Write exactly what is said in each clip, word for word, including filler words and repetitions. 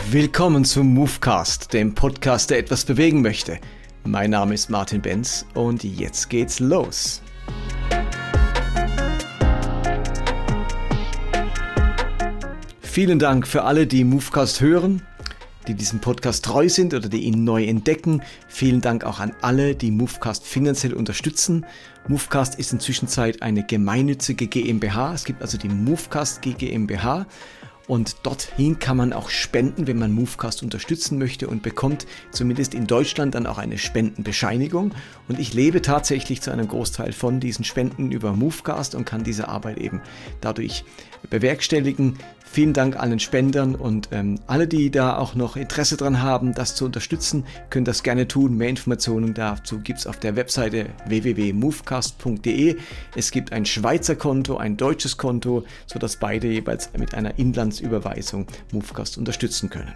Willkommen zum Movecast, dem Podcast, der etwas bewegen möchte. Mein Name ist Martin Benz und jetzt geht's los. Vielen Dank für alle, die Movecast hören, die diesem Podcast treu sind oder die ihn neu entdecken. Vielen Dank auch an alle, die Movecast finanziell unterstützen. Movecast ist inzwischen eine gemeinnützige GmbH. Es gibt also die Movecast GmbH. Und dorthin kann man auch spenden, wenn man Movecast unterstützen möchte und bekommt zumindest in Deutschland dann auch eine Spendenbescheinigung. Und ich lebe tatsächlich zu einem Großteil von diesen Spenden über Movecast und kann diese Arbeit eben dadurch bewerkstelligen. Vielen Dank allen Spendern und ähm, alle, die da auch noch Interesse dran haben, das zu unterstützen, können das gerne tun. Mehr Informationen dazu gibt es auf der Webseite w w w punkt movecast punkt d e. Es gibt ein Schweizer Konto, ein deutsches Konto, sodass beide jeweils mit einer Inlandsüberweisung Movecast unterstützen können.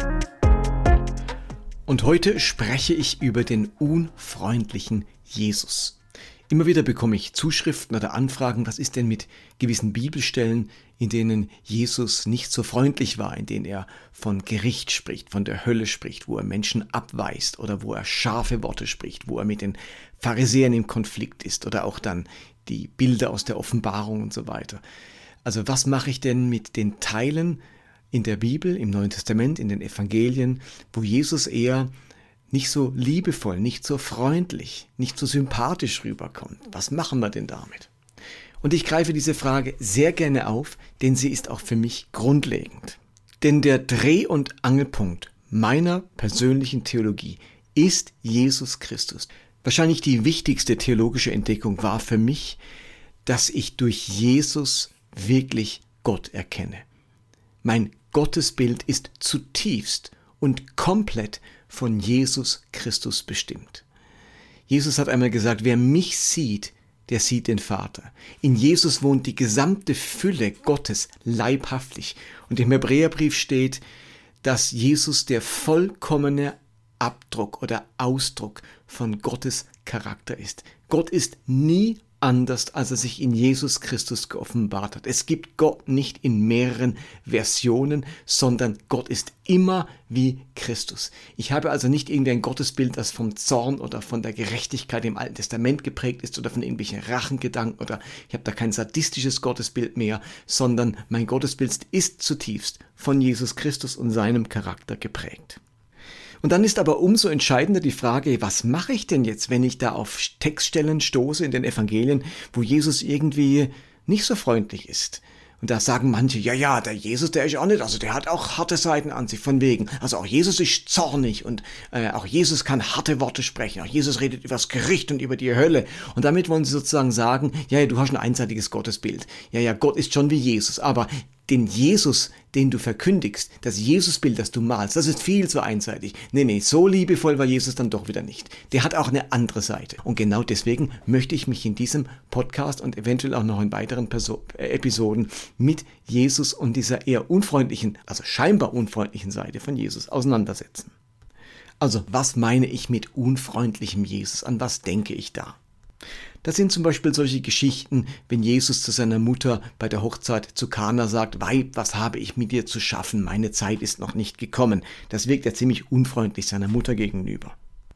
Und heute spreche ich über den unfreundlichen Jesus. Immer wieder bekomme ich Zuschriften oder Anfragen, was ist denn mit gewissen Bibelstellen, in denen Jesus nicht so freundlich war, in denen er von Gericht spricht, von der Hölle spricht, wo er Menschen abweist oder wo er scharfe Worte spricht, wo er mit den Pharisäern im Konflikt ist oder auch dann die Bilder aus der Offenbarung und so weiter. Also was mache ich denn mit den Teilen in der Bibel, im Neuen Testament, in den Evangelien, wo Jesus eher nicht so liebevoll, nicht so freundlich, nicht so sympathisch rüberkommt? Was machen wir denn damit? Und ich greife diese Frage sehr gerne auf, denn sie ist auch für mich grundlegend. Denn der Dreh- und Angelpunkt meiner persönlichen Theologie ist Jesus Christus. Wahrscheinlich die wichtigste theologische Entdeckung war für mich, dass ich durch Jesus wirklich Gott erkenne. Mein Gottesbild ist zutiefst und komplett von Jesus Christus bestimmt. Jesus hat einmal gesagt, wer mich sieht, der sieht den Vater. In Jesus wohnt die gesamte Fülle Gottes leibhaftig. Und im Hebräerbrief steht, dass Jesus der vollkommene Abdruck oder Ausdruck von Gottes Charakter ist. Gott ist nie anders, als er sich in Jesus Christus geoffenbart hat. Es gibt Gott nicht in mehreren Versionen, sondern Gott ist immer wie Christus. Ich habe also nicht irgendein Gottesbild, das vom Zorn oder von der Gerechtigkeit im Alten Testament geprägt ist oder von irgendwelchen Rachengedanken oder ich habe da kein sadistisches Gottesbild mehr, sondern mein Gottesbild ist zutiefst von Jesus Christus und seinem Charakter geprägt. Und dann ist aber umso entscheidender die Frage, was mache ich denn jetzt, wenn ich da auf Textstellen stoße in den Evangelien, wo Jesus irgendwie nicht so freundlich ist? Und da sagen manche, ja, ja, der Jesus, der ist auch nicht, also der hat auch harte Seiten an sich, von wegen. Also auch Jesus ist zornig und äh, auch Jesus kann harte Worte sprechen. Auch Jesus redet über das Gericht und über die Hölle. Und damit wollen sie sozusagen sagen, ja, ja, du hast ein einseitiges Gottesbild. Ja, ja, Gott ist schon wie Jesus, aber den Jesus, den du verkündigst, das Jesusbild, das du malst, das ist viel zu einseitig. Nee, nee, so liebevoll war Jesus dann doch wieder nicht. Der hat auch eine andere Seite. Und genau deswegen möchte ich mich in diesem Podcast und eventuell auch noch in weiteren Perso- äh, Episoden mit Jesus und dieser eher unfreundlichen, also scheinbar unfreundlichen Seite von Jesus auseinandersetzen. Also, was meine ich mit unfreundlichem Jesus? An was denke ich da? Das sind zum Beispiel solche Geschichten, wenn Jesus zu seiner Mutter bei der Hochzeit zu Kana sagt, Weib, was habe ich mit dir zu schaffen? Meine Zeit ist noch nicht gekommen. Das wirkt ja ziemlich unfreundlich seiner Mutter gegenüber.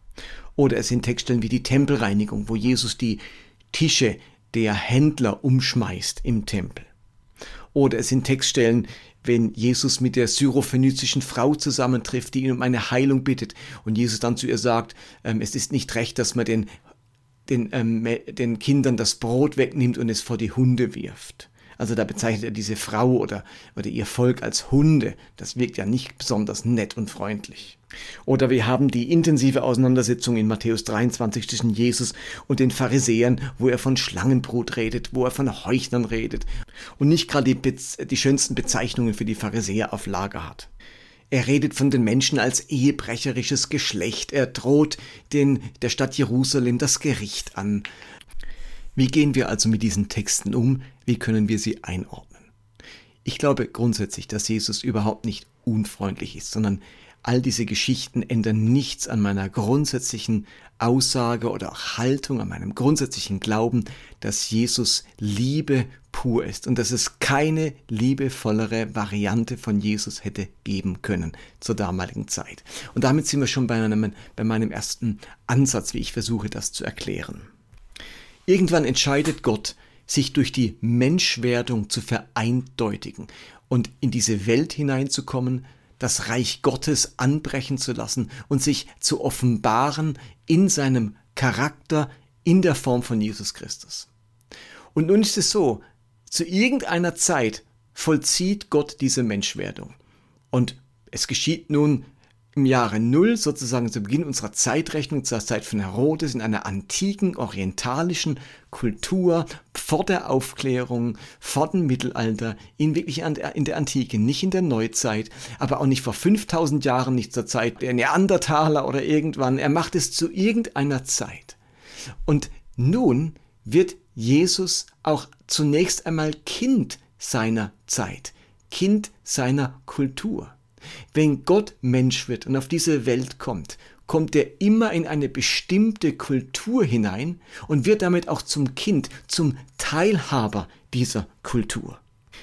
Oder es sind Textstellen wie die Tempelreinigung, wo Jesus die Tische der Händler umschmeißt im Tempel. Oder es sind Textstellen, wenn Jesus mit der syrophönizischen Frau zusammentrifft, die ihn um eine Heilung bittet und Jesus dann zu ihr sagt, ähm, es ist nicht recht, dass man den Den, ähm, den Kindern das Brot wegnimmt und es vor die Hunde wirft. Also da bezeichnet er diese Frau oder, oder ihr Volk als Hunde. Das wirkt ja nicht besonders nett und freundlich. Oder wir haben die intensive Auseinandersetzung in Matthäus dreiundzwanzig zwischen Jesus und den Pharisäern, wo er von Schlangenbrut redet, wo er von Heuchlern redet und nicht gerade die, Bez- die schönsten Bezeichnungen für die Pharisäer auf Lager hat. Er redet von den Menschen als ehebrecherisches Geschlecht. Er droht den, der Stadt Jerusalem das Gericht an. Wie gehen wir also mit diesen Texten um? Wie können wir sie einordnen? Ich glaube grundsätzlich, dass Jesus überhaupt nicht unfreundlich ist, sondern all diese Geschichten ändern nichts an meiner grundsätzlichen Aussage oder auch Haltung, an meinem grundsätzlichen Glauben, dass Jesus Liebe pur ist und dass es keine liebevollere Variante von Jesus hätte geben können zur damaligen Zeit. Und damit sind wir schon bei meinem, bei meinem ersten Ansatz, wie ich versuche, das zu erklären. Irgendwann entscheidet Gott, sich durch die Menschwerdung zu vereindeutigen und in diese Welt hineinzukommen, das Reich Gottes anbrechen zu lassen und sich zu offenbaren in seinem Charakter in der Form von Jesus Christus. Und nun ist es so, zu irgendeiner Zeit vollzieht Gott diese Menschwerdung. Und es geschieht nun im Jahre Null, sozusagen zu Beginn unserer Zeitrechnung, zur Zeit von Herodes, in einer antiken, orientalischen Kultur, vor der Aufklärung, vor dem Mittelalter, in wirklich in der Antike, nicht in der Neuzeit, aber auch nicht vor fünftausend Jahren, nicht zur Zeit der Neandertaler oder irgendwann. Er macht es zu irgendeiner Zeit. Und nun wird Jesus auch zunächst einmal Kind seiner Zeit, Kind seiner Kultur. Wenn Gott Mensch wird und auf diese Welt kommt, kommt er immer in eine bestimmte Kultur hinein und wird damit auch zum Kind, zum Teilhaber dieser Kultur.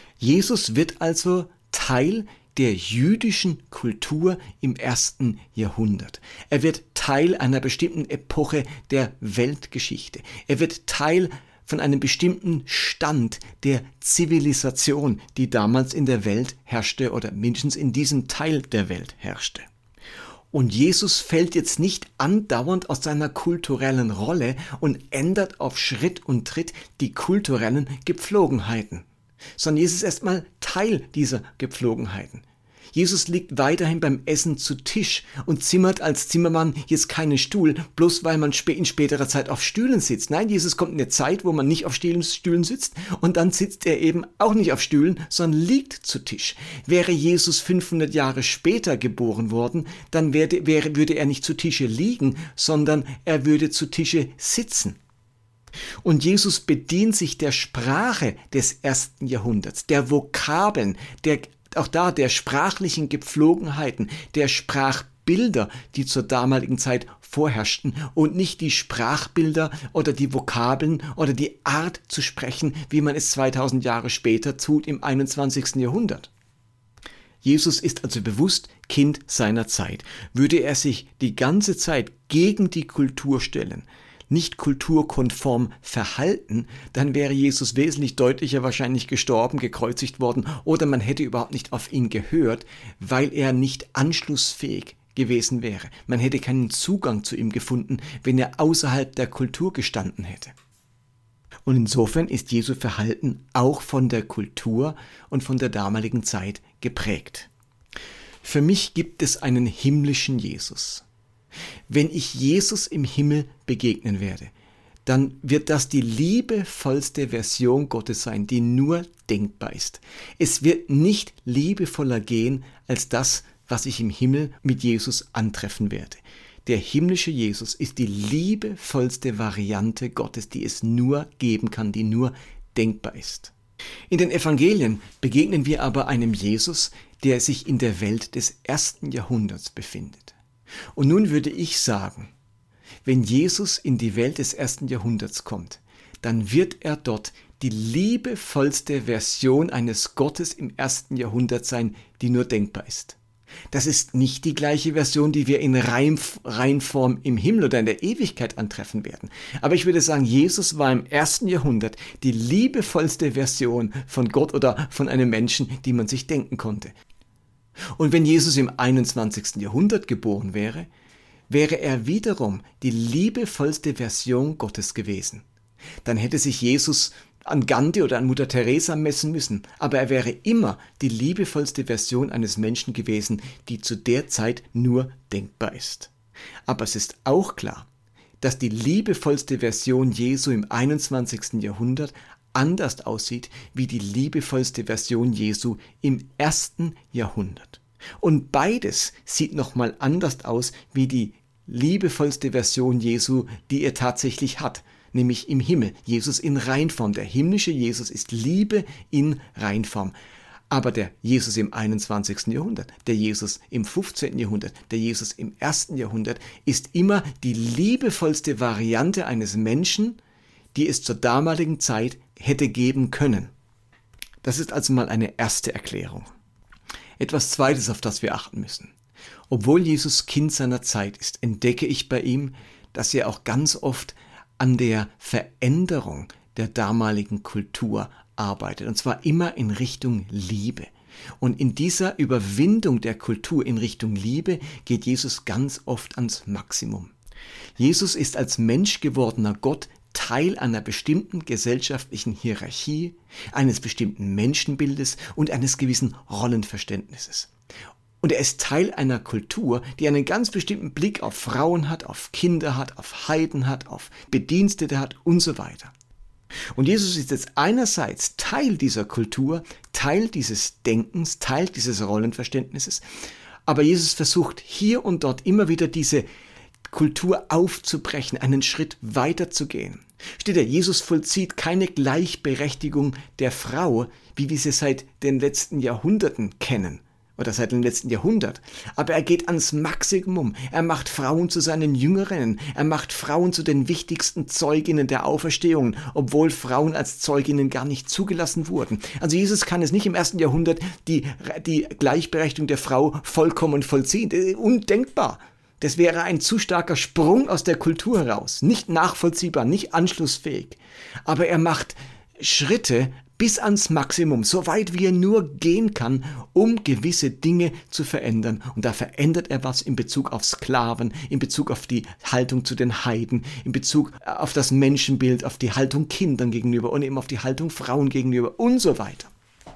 Jesus wird also Teil der jüdischen Kultur im ersten Jahrhundert. Er wird Teil einer bestimmten Epoche der Weltgeschichte. Er wird Teil von einem bestimmten Stand der Zivilisation, die damals in der Welt herrschte oder mindestens in diesem Teil der Welt herrschte. Und Jesus fällt jetzt nicht andauernd aus seiner kulturellen Rolle und ändert auf Schritt und Tritt die kulturellen Gepflogenheiten, sondern Jesus ist erstmal Teil dieser Gepflogenheiten. Jesus liegt weiterhin beim Essen zu Tisch und zimmert als Zimmermann jetzt keinen Stuhl, bloß weil man in späterer Zeit auf Stühlen sitzt. Nein, Jesus kommt in eine Zeit, wo man nicht auf Stühlen sitzt und dann sitzt er eben auch nicht auf Stühlen, sondern liegt zu Tisch. Wäre Jesus fünfhundert Jahre später geboren worden, dann wäre, wäre, würde er nicht zu Tische liegen, sondern er würde zu Tische sitzen. Und Jesus bedient sich der Sprache des ersten Jahrhunderts, der Vokabeln, der auch da der sprachlichen Gepflogenheiten, der Sprachbilder, die zur damaligen Zeit vorherrschten und nicht die Sprachbilder oder die Vokabeln oder die Art zu sprechen, wie man es zweitausend Jahre später tut im einundzwanzigsten Jahrhundert. Jesus ist also bewusst Kind seiner Zeit. Würde er sich die ganze Zeit gegen die Kultur stellen, nicht kulturkonform verhalten, dann wäre Jesus wesentlich deutlicher wahrscheinlich gestorben, gekreuzigt worden oder man hätte überhaupt nicht auf ihn gehört, weil er nicht anschlussfähig gewesen wäre. Man hätte keinen Zugang zu ihm gefunden, wenn er außerhalb der Kultur gestanden hätte. Und insofern ist Jesu Verhalten auch von der Kultur und von der damaligen Zeit geprägt. Für mich gibt es einen himmlischen Jesus. Wenn ich Jesus im Himmel begegnen werde, dann wird das die liebevollste Version Gottes sein, die nur denkbar ist. Es wird nicht liebevoller gehen als das, was ich im Himmel mit Jesus antreffen werde. Der himmlische Jesus ist die liebevollste Variante Gottes, die es nur geben kann, die nur denkbar ist. In den Evangelien begegnen wir aber einem Jesus, der sich in der Welt des ersten Jahrhunderts befindet. Und nun würde ich sagen, wenn Jesus in die Welt des ersten Jahrhunderts kommt, dann wird er dort die liebevollste Version eines Gottes im ersten Jahrhundert sein, die nur denkbar ist. Das ist nicht die gleiche Version, die wir in Reinform im Himmel oder in der Ewigkeit antreffen werden. Aber ich würde sagen, Jesus war im ersten Jahrhundert die liebevollste Version von Gott oder von einem Menschen, die man sich denken konnte. Und wenn Jesus im einundzwanzigsten Jahrhundert geboren wäre, wäre er wiederum die liebevollste Version Gottes gewesen. Dann hätte sich Jesus an Gandhi oder an Mutter Teresa messen müssen, aber er wäre immer die liebevollste Version eines Menschen gewesen, die zu der Zeit nur denkbar ist. Aber es ist auch klar, dass die liebevollste Version Jesu im einundzwanzigsten Jahrhundert anders aussieht wie die liebevollste Version Jesu im ersten Jahrhundert. Und beides sieht nochmal anders aus wie die liebevollste Version Jesu, die er tatsächlich hat, nämlich im Himmel. Jesus in Reinform. Der himmlische Jesus ist Liebe in Reinform. Aber der Jesus im einundzwanzigsten Jahrhundert, der Jesus im fünfzehnten Jahrhundert, der Jesus im ersten Jahrhundert ist immer die liebevollste Variante eines Menschen, die es zur damaligen Zeit hätte geben können. Das ist also mal eine erste Erklärung. Etwas Zweites, auf das wir achten müssen. Obwohl Jesus Kind seiner Zeit ist, entdecke ich bei ihm, dass er auch ganz oft an der Veränderung der damaligen Kultur arbeitet. Und zwar immer in Richtung Liebe. Und in dieser Überwindung der Kultur in Richtung Liebe geht Jesus ganz oft ans Maximum. Jesus ist als Mensch gewordener Gott Teil einer bestimmten gesellschaftlichen Hierarchie, eines bestimmten Menschenbildes und eines gewissen Rollenverständnisses. Und er ist Teil einer Kultur, die einen ganz bestimmten Blick auf Frauen hat, auf Kinder hat, auf Heiden hat, auf Bedienstete hat und so weiter. Und Jesus ist jetzt einerseits Teil dieser Kultur, Teil dieses Denkens, Teil dieses Rollenverständnisses, aber Jesus versucht hier und dort immer wieder diese Kultur aufzubrechen, einen Schritt weiter zu gehen. Steht da, Jesus vollzieht keine Gleichberechtigung der Frau, wie wir sie seit den letzten Jahrhunderten kennen. Oder seit dem letzten Jahrhundert. Aber er geht ans Maximum. Er macht Frauen zu seinen Jüngerinnen. Er macht Frauen zu den wichtigsten Zeuginnen der Auferstehung, obwohl Frauen als Zeuginnen gar nicht zugelassen wurden. Also Jesus kann es nicht im ersten Jahrhundert die, die Gleichberechtigung der Frau vollkommen vollziehen. Undenkbar. Das wäre ein zu starker Sprung aus der Kultur heraus. Nicht nachvollziehbar, nicht anschlussfähig. Aber er macht Schritte bis ans Maximum, so weit wie er nur gehen kann, um gewisse Dinge zu verändern. Und da verändert er was in Bezug auf Sklaven, in Bezug auf die Haltung zu den Heiden, in Bezug auf das Menschenbild, auf die Haltung Kindern gegenüber und eben auf die Haltung Frauen gegenüber und so weiter.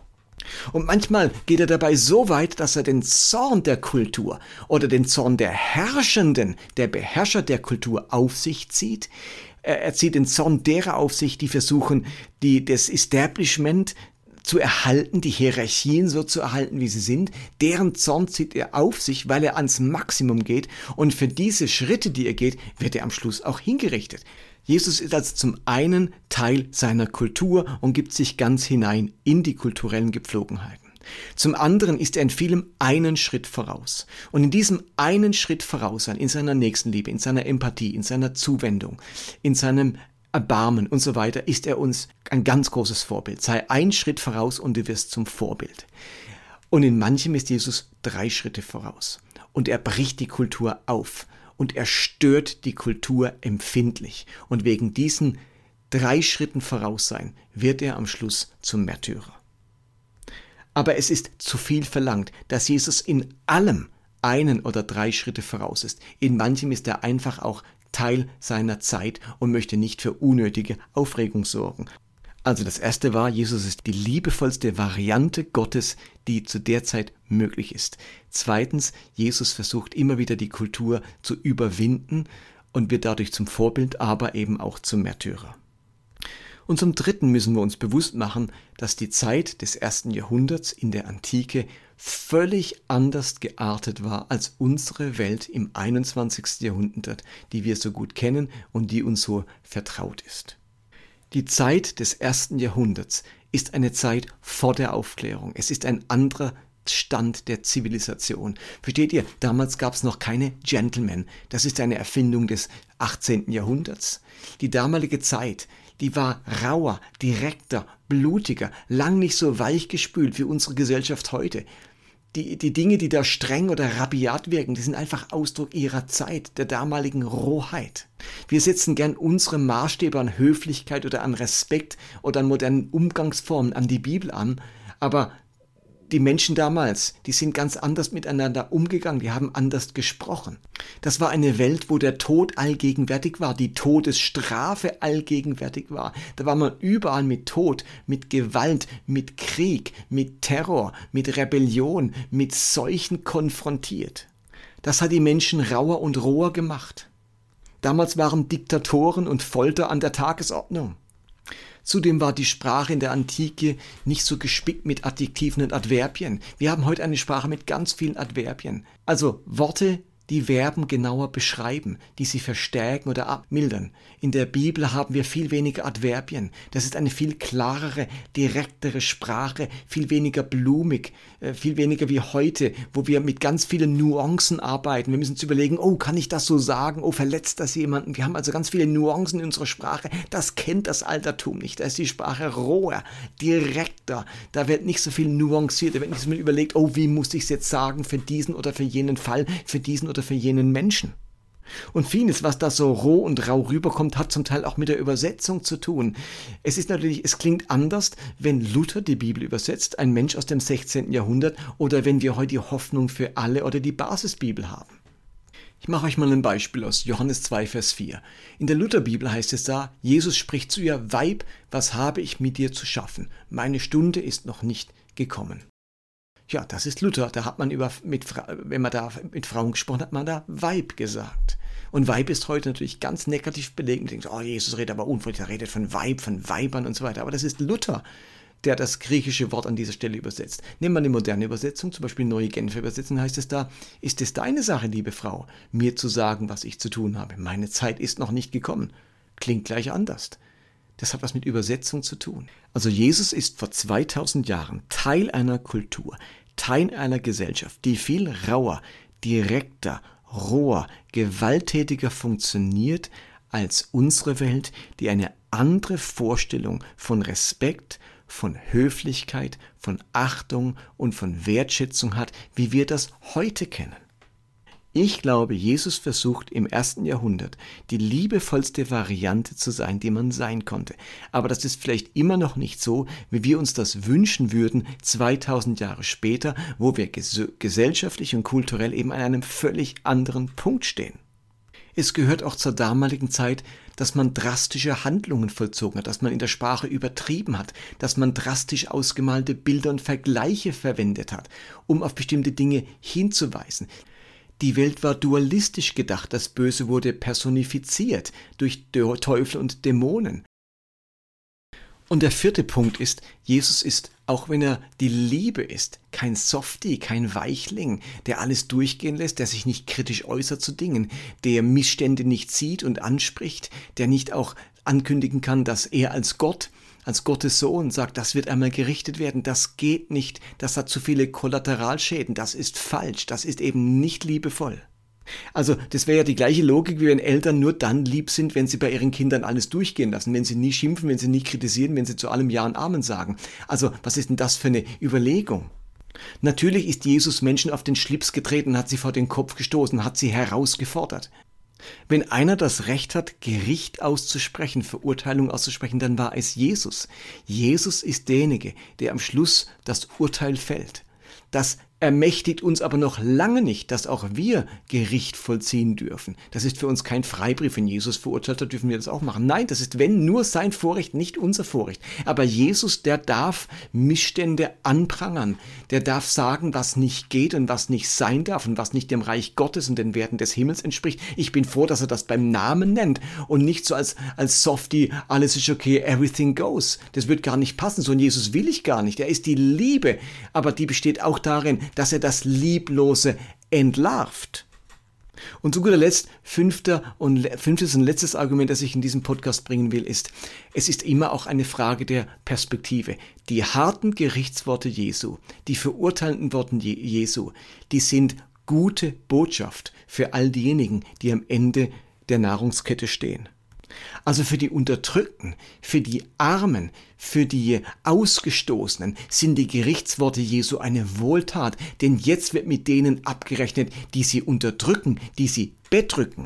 Und manchmal geht er dabei so weit, dass er den Zorn der Kultur oder den Zorn der Herrschenden, der Beherrscher der Kultur auf sich zieht. Er zieht den Zorn derer auf sich, die versuchen, die, das Establishment zu erhalten, die Hierarchien so zu erhalten, wie sie sind. Deren Zorn zieht er auf sich, weil er ans Maximum geht. Und für diese Schritte, die er geht, wird er am Schluss auch hingerichtet. Jesus ist also zum einen Teil seiner Kultur und gibt sich ganz hinein in die kulturellen Gepflogenheiten. Zum anderen ist er in vielem einen Schritt voraus. Und in diesem einen Schritt voraus sein, in seiner Nächstenliebe, in seiner Empathie, in seiner Zuwendung, in seinem Erbarmen und so weiter, ist er uns ein ganz großes Vorbild. Sei ein Schritt voraus und du wirst zum Vorbild. Und in manchem ist Jesus drei Schritte voraus. Und er bricht die Kultur auf. Und er stört die Kultur empfindlich. Und wegen diesen drei Schritten voraus sein, wird er am Schluss zum Märtyrer. Aber es ist zu viel verlangt, dass Jesus in allem einen oder drei Schritte voraus ist. In manchem ist er einfach auch Teil seiner Zeit und möchte nicht für unnötige Aufregung sorgen. Also das erste war, Jesus ist die liebevollste Variante Gottes, die zu der Zeit möglich ist. Zweitens, Jesus versucht immer wieder die Kultur zu überwinden und wird dadurch zum Vorbild, aber eben auch zum Märtyrer. Und zum Dritten müssen wir uns bewusst machen, dass die Zeit des ersten Jahrhunderts in der Antike völlig anders geartet war als unsere Welt im einundzwanzigsten Jahrhundert, die wir so gut kennen und die uns so vertraut ist. Die Zeit des ersten Jahrhunderts ist eine Zeit vor der Aufklärung. Es ist ein anderer Stand der Zivilisation. Versteht ihr? Damals gab es noch keine Gentlemen. Das ist eine Erfindung des achtzehnten Jahrhunderts. Die damalige Zeit, die war rauer, direkter, blutiger, lang nicht so weichgespült wie unsere Gesellschaft heute. Die, die Dinge, die da streng oder rabiat wirken, die sind einfach Ausdruck ihrer Zeit, der damaligen Rohheit. Wir setzen gern unsere Maßstäbe an Höflichkeit oder an Respekt oder an modernen Umgangsformen an die Bibel an, aber die Menschen damals, die sind ganz anders miteinander umgegangen, die haben anders gesprochen. Das war eine Welt, wo der Tod allgegenwärtig war, die Todesstrafe allgegenwärtig war. Da war man überall mit Tod, mit Gewalt, mit Krieg, mit Terror, mit Rebellion, mit Seuchen konfrontiert. Das hat die Menschen rauer und roher gemacht. Damals waren Diktatoren und Folter an der Tagesordnung. Zudem war die Sprache in der Antike nicht so gespickt mit Adjektiven und Adverbien. Wir haben heute eine Sprache mit ganz vielen Adverbien. Also Worte, die Verben genauer beschreiben, die sie verstärken oder abmildern. In der Bibel haben wir viel weniger Adverbien. Das ist eine viel klarere, direktere Sprache, viel weniger blumig, viel weniger wie heute, wo wir mit ganz vielen Nuancen arbeiten. Wir müssen uns überlegen, oh, kann ich das so sagen? Oh, verletzt das jemanden? Wir haben also ganz viele Nuancen in unserer Sprache. Das kennt das Altertum nicht. Da ist die Sprache roher, direkter. Da wird nicht so viel nuanciert. Da wird nicht so viel überlegt, oh, wie muss ich es jetzt sagen für diesen oder für jenen Fall, für diesen oder für jenen Menschen. Und vieles, was da so roh und rau rüberkommt, hat zum Teil auch mit der Übersetzung zu tun. Es ist natürlich, es klingt anders, wenn Luther die Bibel übersetzt, ein Mensch aus dem sechzehnten Jahrhundert, oder wenn wir heute die Hoffnung für alle oder die Basisbibel haben. Ich mache euch mal ein Beispiel aus Johannes zwei, Vers vier. In der Lutherbibel heißt es da, Jesus spricht zu ihr, Weib, was habe ich mit dir zu schaffen? Meine Stunde ist noch nicht gekommen. Ja, das ist Luther. Da hat man über, mit, wenn man da mit Frauen gesprochen hat, man da Weib gesagt. Und Weib ist heute natürlich ganz negativ belegt. Man denkt, oh, Jesus redet aber unfreundlich, er redet von Weib, von Weibern und so weiter. Aber das ist Luther, der das griechische Wort an dieser Stelle übersetzt. Nehmen wir eine moderne Übersetzung, zum Beispiel Neue Genfer Übersetzung, heißt es da, ist es deine Sache, liebe Frau, mir zu sagen, was ich zu tun habe. Meine Zeit ist noch nicht gekommen. Klingt gleich anders. Das hat was mit Übersetzung zu tun. Also Jesus ist vor zweitausend Jahren Teil einer Kultur, Teil einer Gesellschaft, die viel rauer, direkter, roher, gewalttätiger funktioniert als unsere Welt, die eine andere Vorstellung von Respekt, von Höflichkeit, von Achtung und von Wertschätzung hat, wie wir das heute kennen. Ich glaube, Jesus versucht im ersten Jahrhundert die liebevollste Variante zu sein, die man sein konnte. Aber das ist vielleicht immer noch nicht so, wie wir uns das wünschen würden, zweitausend Jahre später, wo wir ges- gesellschaftlich und kulturell eben an einem völlig anderen Punkt stehen. Es gehört auch zur damaligen Zeit, dass man drastische Handlungen vollzogen hat, dass man in der Sprache übertrieben hat, dass man drastisch ausgemalte Bilder und Vergleiche verwendet hat, um auf bestimmte Dinge hinzuweisen. Die Welt war dualistisch gedacht, das Böse wurde personifiziert durch Teufel und Dämonen. Und der vierte Punkt ist, Jesus ist, auch wenn er die Liebe ist, kein Softie, kein Weichling, der alles durchgehen lässt, der sich nicht kritisch äußert zu Dingen, der Missstände nicht sieht und anspricht, der nicht auch ankündigen kann, dass er als Gott, als Gottes Sohn sagt, das wird einmal gerichtet werden, das geht nicht, das hat zu viele Kollateralschäden, das ist falsch, das ist eben nicht liebevoll. Also das wäre ja die gleiche Logik, wie wenn Eltern nur dann lieb sind, wenn sie bei ihren Kindern alles durchgehen lassen, wenn sie nie schimpfen, wenn sie nie kritisieren, wenn sie zu allem Ja und Amen sagen. Also was ist denn das für eine Überlegung? Natürlich ist Jesus Menschen auf den Schlips getreten, hat sie vor den Kopf gestoßen, hat sie herausgefordert. Wenn einer das Recht hat, Gericht auszusprechen, Verurteilung auszusprechen, dann war es Jesus. Jesus ist derjenige, der am Schluss das Urteil fällt. Das ermächtigt uns aber noch lange nicht, dass auch wir Gericht vollziehen dürfen. Das ist für uns kein Freibrief. Wenn Jesus verurteilt hat, dürfen wir das auch machen. Nein, das ist, wenn, nur sein Vorrecht, nicht unser Vorrecht. Aber Jesus, der darf Missstände anprangern. Der darf sagen, was nicht geht und was nicht sein darf und was nicht dem Reich Gottes und den Werten des Himmels entspricht. Ich bin froh, dass er das beim Namen nennt und nicht so als, als Softie, alles ist okay, everything goes. Das wird gar nicht passen. So ein Jesus will ich gar nicht. Er ist die Liebe, aber die besteht auch darin, dass er das Lieblose entlarvt. Und zu guter Letzt, fünfter und, fünftes und letztes Argument, das ich in diesem Podcast bringen will, ist, es ist immer auch eine Frage der Perspektive. Die harten Gerichtsworte Jesu, die verurteilenden Worte Jesu, die sind gute Botschaft für all diejenigen, die am Ende der Nahrungskette stehen. Also für die Unterdrückten, für die Armen, für die Ausgestoßenen sind die Gerichtsworte Jesu eine Wohltat, denn jetzt wird mit denen abgerechnet, die sie unterdrücken, die sie bedrücken.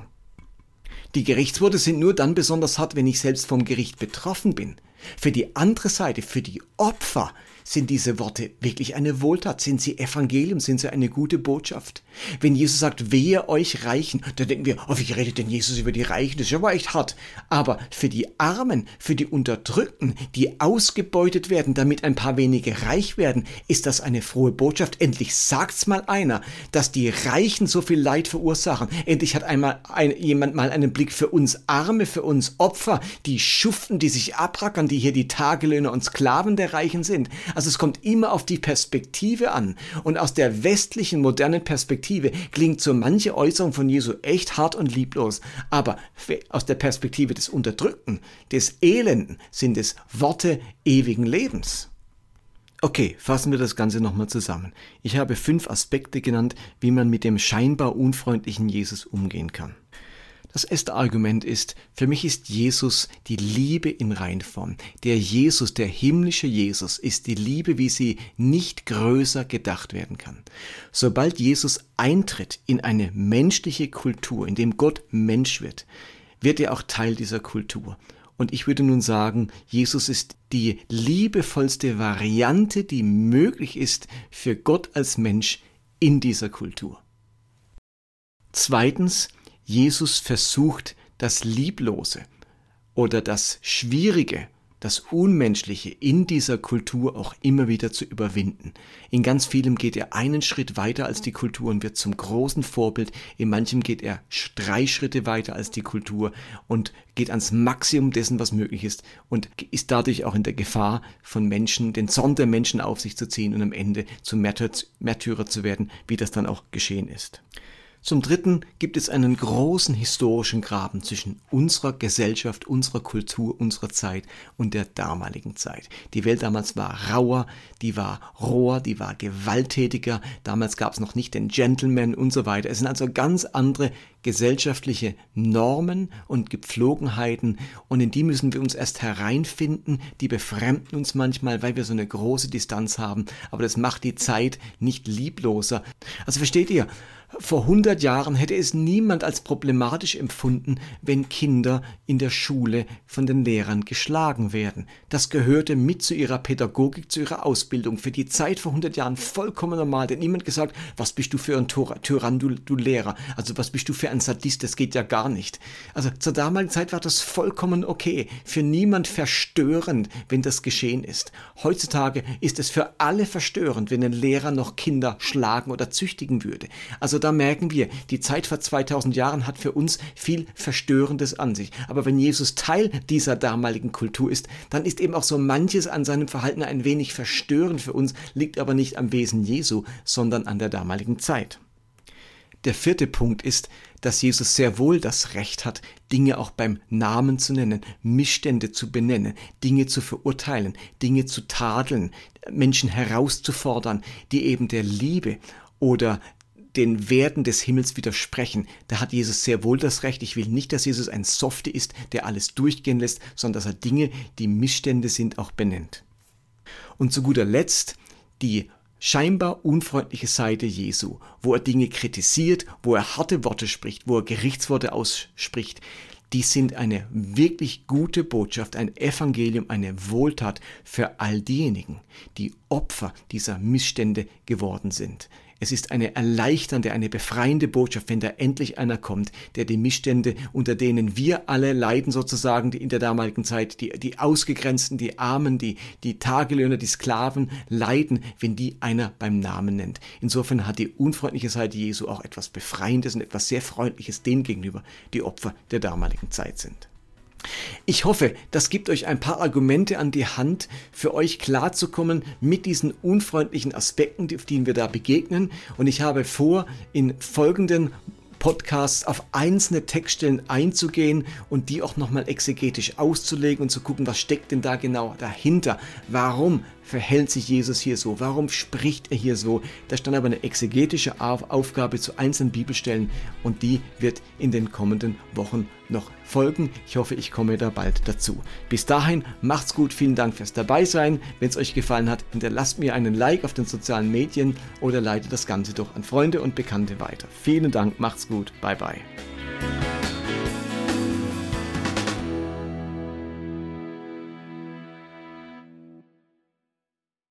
Die Gerichtsworte sind nur dann besonders hart, wenn ich selbst vom Gericht betroffen bin. Für die andere Seite, für die Opfer, sind diese Worte wirklich eine Wohltat? Sind sie Evangelium? Sind sie eine gute Botschaft? Wenn Jesus sagt, wehe euch Reichen, dann denken wir, oh, wie redet denn Jesus über die Reichen? Das ist aber echt hart. Aber für die Armen, für die Unterdrückten, die ausgebeutet werden, damit ein paar wenige reich werden, ist das eine frohe Botschaft. Endlich sagt's mal einer, dass die Reichen so viel Leid verursachen. Endlich hat einmal ein, jemand mal einen Blick für uns Arme, für uns Opfer, die schuften, die sich abrackern, die hier die Tagelöhner und Sklaven der Reichen sind. Also es kommt immer auf die Perspektive an. Und aus der westlichen, modernen Perspektive klingt so manche Äußerung von Jesu echt hart und lieblos. Aber aus der Perspektive des Unterdrückten, des Elenden, sind es Worte ewigen Lebens. Okay, fassen wir das Ganze nochmal zusammen. Ich habe fünf Aspekte genannt, wie man mit dem scheinbar unfreundlichen Jesus umgehen kann. Das erste Argument ist, für mich ist Jesus die Liebe in Reinform. Der Jesus, der himmlische Jesus, ist die Liebe, wie sie nicht größer gedacht werden kann. Sobald Jesus eintritt in eine menschliche Kultur, in dem Gott Mensch wird, wird er auch Teil dieser Kultur. Und ich würde nun sagen, Jesus ist die liebevollste Variante, die möglich ist für Gott als Mensch in dieser Kultur. Zweitens, Jesus versucht, das Lieblose oder das Schwierige, das Unmenschliche in dieser Kultur auch immer wieder zu überwinden. In ganz vielem geht er einen Schritt weiter als die Kultur und wird zum großen Vorbild. In manchem geht er drei Schritte weiter als die Kultur und geht ans Maximum dessen, was möglich ist und ist dadurch auch in der Gefahr, von Menschen, den Zorn der Menschen auf sich zu ziehen und am Ende zum Märtyrer zu werden, wie das dann auch geschehen ist. Zum Dritten gibt es einen großen historischen Graben zwischen unserer Gesellschaft, unserer Kultur, unserer Zeit und der damaligen Zeit. Die Welt damals war rauer, die war roher, die war gewalttätiger. Damals gab es noch nicht den Gentleman und so weiter. Es sind also ganz andere gesellschaftliche Normen und Gepflogenheiten und in die müssen wir uns erst hereinfinden. Die befremden uns manchmal, weil wir so eine große Distanz haben, aber das macht die Zeit nicht liebloser. Also versteht ihr? Vor hundert Jahren hätte es niemand als problematisch empfunden, wenn Kinder in der Schule von den Lehrern geschlagen werden. Das gehörte mit zu ihrer Pädagogik, zu ihrer Ausbildung. Für die Zeit vor hundert Jahren vollkommen normal. Denn niemand gesagt, was bist du für ein Tyrann, du, du Lehrer? Also was bist du für ein Sadist? Das geht ja gar nicht. Also zur damaligen Zeit war das vollkommen okay. Für niemand verstörend, wenn das geschehen ist. Heutzutage ist es für alle verstörend, wenn ein Lehrer noch Kinder schlagen oder züchtigen würde. Also da merken wir, die Zeit vor zweitausend Jahren hat für uns viel Verstörendes an sich. Aber wenn Jesus Teil dieser damaligen Kultur ist, dann ist eben auch so manches an seinem Verhalten ein wenig verstörend für uns, liegt aber nicht am Wesen Jesu, sondern an der damaligen Zeit. Der vierte Punkt ist, dass Jesus sehr wohl das Recht hat, Dinge auch beim Namen zu nennen, Missstände zu benennen, Dinge zu verurteilen, Dinge zu tadeln, Menschen herauszufordern, die eben der Liebe oder den Werten des Himmels widersprechen. Da hat Jesus sehr wohl das Recht. Ich will nicht, dass Jesus ein Softie ist, der alles durchgehen lässt, sondern dass er Dinge, die Missstände sind, auch benennt. Und zu guter Letzt die scheinbar unfreundliche Seite Jesu, wo er Dinge kritisiert, wo er harte Worte spricht, wo er Gerichtsworte ausspricht. Die sind eine wirklich gute Botschaft, ein Evangelium, eine Wohltat für all diejenigen, die Opfer dieser Missstände geworden sind. Es ist eine erleichternde, eine befreiende Botschaft, wenn da endlich einer kommt, der die Missstände, unter denen wir alle leiden sozusagen, die in der damaligen Zeit, die, die Ausgegrenzten, die Armen, die, die Tagelöhner, die Sklaven leiden, wenn die einer beim Namen nennt. Insofern hat die unfreundliche Seite Jesu auch etwas Befreiendes und etwas sehr Freundliches denen gegenüber, die Opfer der damaligen Zeit sind. Ich hoffe, das gibt euch ein paar Argumente an die Hand, für euch klarzukommen mit diesen unfreundlichen Aspekten, denen wir da begegnen. Und ich habe vor, in folgenden Podcasts auf einzelne Textstellen einzugehen und die auch nochmal exegetisch auszulegen und zu gucken, was steckt denn da genau dahinter? Warum verhält sich Jesus hier so? Warum spricht er hier so? Da ist dann aber eine exegetische Aufgabe zu einzelnen Bibelstellen und die wird in den kommenden Wochen noch folgen. Ich hoffe, ich komme da bald dazu. Bis dahin, macht's gut, vielen Dank fürs Dabeisein. Wenn es euch gefallen hat, hinterlasst mir einen Like auf den sozialen Medien oder leitet das Ganze doch an Freunde und Bekannte weiter. Vielen Dank, macht's gut, bye bye.